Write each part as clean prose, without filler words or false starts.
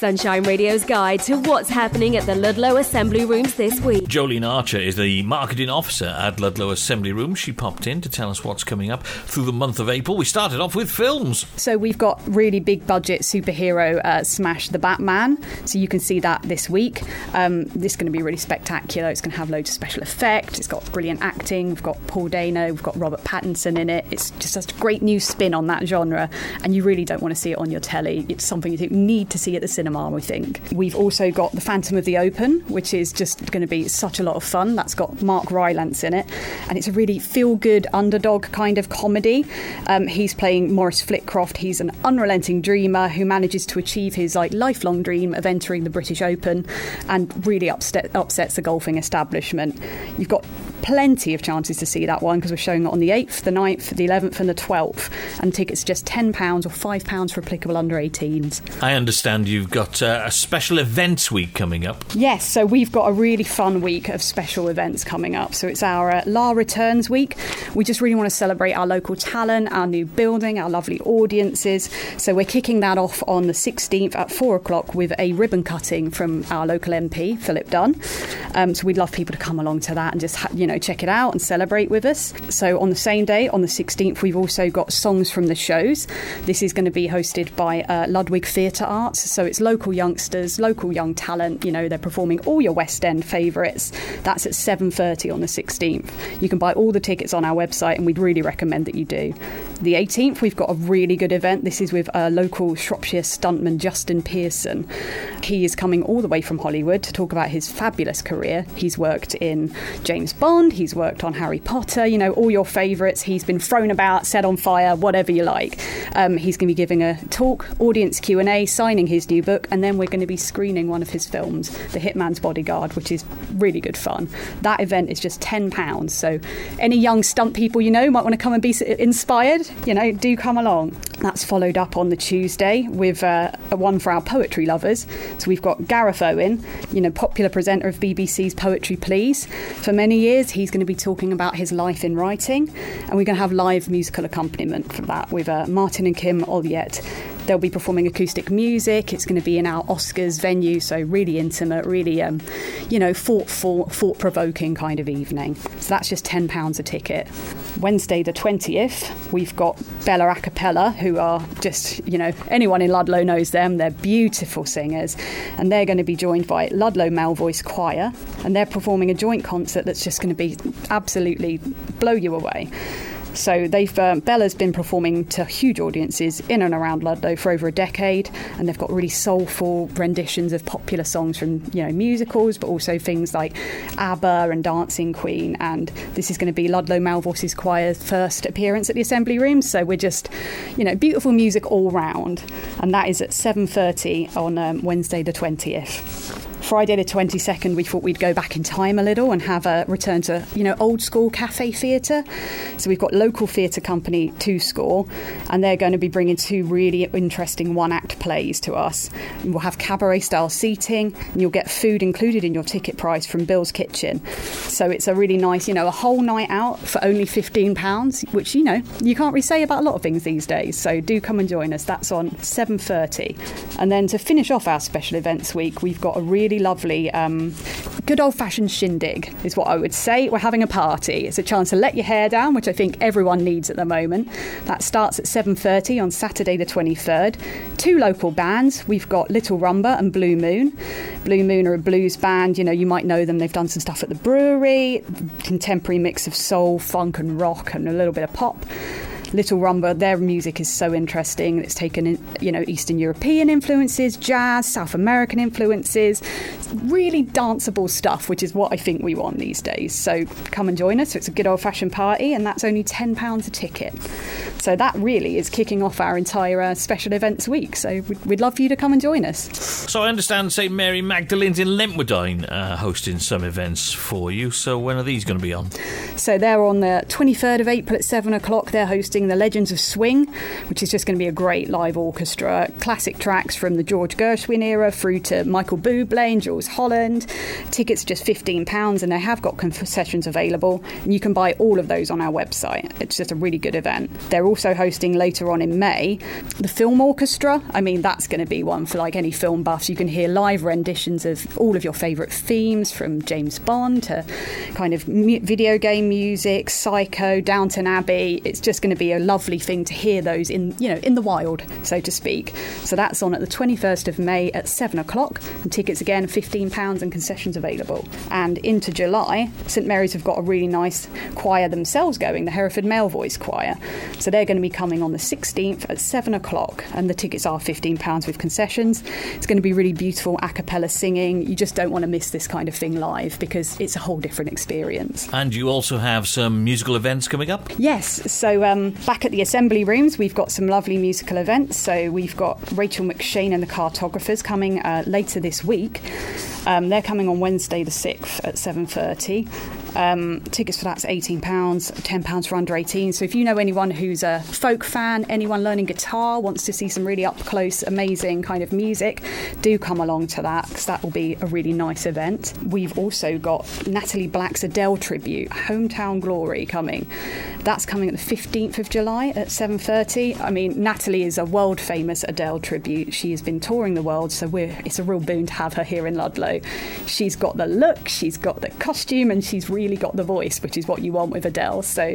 Sunshine Radio's guide to what's happening at the Ludlow Assembly Rooms this week. Jolene Archer is the marketing officer at Ludlow Assembly Rooms. She popped in to tell us what's coming up through the month of April. We started off with films. So we've got really big budget superhero smash, The Batman. So you can see that this week. This is going to be really spectacular. It's going to have loads of special effects. It's got brilliant acting. We've got Paul Dano. We've got Robert Pattinson in it. It's just a great new spin on that genre. And you really don't want to see it on your telly. It's something you need to see at the cinema, we think. We've also got The Phantom of the Open, which is just going to be such a lot of fun. That's got Mark Rylance in it. And it's a really feel-good underdog kind of comedy. He's playing Maurice Flitcroft. He's an unrelenting dreamer who manages to achieve his lifelong dream of entering the British Open and really upsets the golfing establishment. You've got plenty of chances to see that one because we're showing it on the 8th, the 9th, the 11th and the 12th, and tickets are just £10 or £5 for applicable under 18s. I understand you've got a special events week coming up. Yes, so we've got a really fun week of special events coming up. So it's our La Returns week. We just really want to celebrate our local talent, our new building, our lovely audiences. So we're kicking that off on the 16th at 4 o'clock with a ribbon cutting from our local MP, Philip Dunn. So we'd love people to come along to that and just, check it out and celebrate with us. So on the same day, on the 16th, we've also got Songs from the Shows. This is going to be hosted by Ludwig Theatre Arts. So it's local youngsters, local young talent. They're performing all your West End favourites. That's at 7:30 on the 16th. You can buy all the tickets on our website and we'd really recommend that you do. The 18th, we've got a really good event. This is with local Shropshire stuntman Justin Pearson. He is coming all the way from Hollywood to talk about his fabulous career. He's worked in James Bond, he's worked on Harry Potter, all your favourites. He's been thrown about, set on fire, whatever you like. He's going to be giving a talk, audience Q&A, signing his new book, and then we're going to be screening one of his films, The Hitman's Bodyguard, which is really good fun. That event is just £10, so any young stunt people might want to come and be inspired, do come along. That's followed up on the Tuesday with one for our poetry lovers. So we've got Gareth Owen, popular presenter of BBC's Poetry Please. For many years, he's going to be talking about his life in writing, and we're going to have live musical accompaniment for that with Martin and Kim Olliett. They'll be performing acoustic music. It's going to be in our Oscars venue, so really intimate, really, thought-provoking kind of evening. So that's just £10 a ticket. Wednesday the 20th, we've got Bella A Cappella, who are just, anyone in Ludlow knows them. They're beautiful singers, and they're going to be joined by Ludlow Male Voice Choir, and they're performing a joint concert that's just going to be absolutely blow you away. So Bella's been performing to huge audiences in and around Ludlow for over a decade, and they've got really soulful renditions of popular songs from musicals, but also things like ABBA and Dancing Queen. And this is going to be Ludlow Male Voices Choir's first appearance at the Assembly Rooms. So we're just, beautiful music all round, and that is at 7:30 on Wednesday the 20th. Friday the 22nd, we thought we'd go back in time a little and have a return to, old school cafe theatre. So we've got local theatre company Two Score, and they're going to be bringing two really interesting one-act plays to us. We'll have cabaret-style seating, and you'll get food included in your ticket price from Bill's Kitchen. So it's a really nice, a whole night out for only £15, which, you can't really say about a lot of things these days. So do come and join us. That's on 7:30. And then to finish off our special events week, we've got a really lovely good old-fashioned shindig is what I would say. We're having a party. It's a chance to let your hair down, which I think everyone needs at the moment. That starts at 7:30 on Saturday the 23rd. Two local bands. We've got Little Rumba and Blue Moon. Blue Moon are a blues band. You might know them. They've done some stuff at the brewery, contemporary mix of soul, funk and rock and a little bit of pop. Little Rumba, their music is so interesting. It's taken in, Eastern European influences, jazz, South American influences, really danceable stuff, which is what I think we want these days. So come and join us. So it's a good old-fashioned party, and that's only £10 a ticket. So that really is kicking off our entire special events week. So we'd love for you to come and join us. So I understand St Mary Magdalene's in Lentwardine hosting some events for you. So when are these going to be on? So they're on the 23rd of April at 7 o'clock. They're hosting hosting the Legends of Swing, which is just going to be a great live orchestra. Classic tracks from the George Gershwin era through to Michael Bublé and Jules Holland. Tickets are just £15, and they have got concessions available, and you can buy all of those on our website. It's just a really good event. They're also hosting later on in May the Film Orchestra. I mean, that's going to be one for like any film buffs. You can hear live renditions of all of your favourite themes, from James Bond to kind of video game music, Psycho, Downton Abbey. It's just going to be a lovely thing to hear those in the wild, so to speak. So that's on at the 21st of May at 7 o'clock, and tickets again £15 and concessions available. And into July, St Mary's have got a really nice choir themselves going, the Hereford Male Voice Choir. So they're going to be coming on the 16th at 7 o'clock, and the tickets are £15 with concessions. It's going to be really beautiful a cappella singing. You just don't want to miss this kind of thing live, because it's a whole different experience. And you also have some musical events coming up? Yes, so back at the Assembly Rooms, we've got some lovely musical events. So we've got Rachel McShane and the Cartographers coming later this week. They're coming on Wednesday the 6th at 7:30. Tickets for that's £18, £10 for under 18. So if you know anyone who's a folk fan, anyone learning guitar, wants to see some really up close, amazing kind of music, do come along to that, because that will be a really nice event. We've also got Natalie Black's Adele tribute, Hometown Glory, coming. That's coming at the 15th of July at 7:30. I mean, Natalie is a world famous Adele tribute. She has been touring the world, so it's a real boon to have her here in Ludlow. She's got the look, she's got the costume, and she's really got the voice, which is what you want with Adele. So,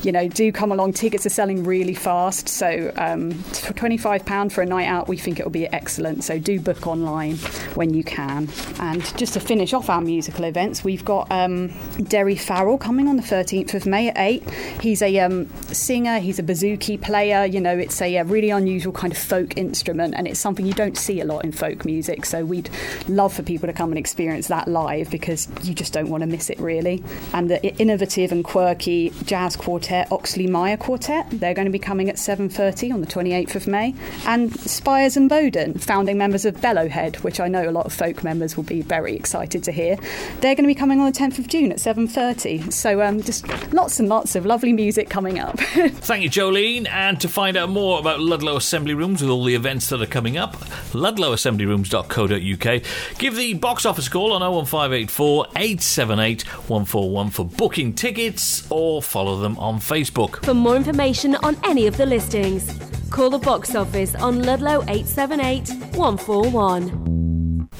do come along. Tickets are selling really fast. So for £25 for a night out, we think it'll be excellent. So do book online when you can. And just to finish off our musical events, we've got Derry Farrell coming on the 13th of May at 8. He's a singer, he's a bouzouki player. It's a really unusual kind of folk instrument, and it's something you don't see a lot in folk music. So we'd love for people to come and experience that live, because you just don't want to miss it, really. And the innovative and quirky jazz quartet, Oxley Meyer Quartet, they're going to be coming at 7:30 on the 28th of May. And Spires and Bowden, founding members of Bellowhead, which I know a lot of folk members will be very excited to hear. They're going to be coming on the 10th of June at 7:30. So just lots and lots of lovely music coming up. Thank you, Jolene. And to find out more about Ludlow Assembly Rooms with all the events that are coming up, ludlowassembly.co.uk. Give the box office call on 01584 878 141 for booking tickets, or follow them on Facebook. For more information on any of the listings, call the box office on Ludlow 878 141.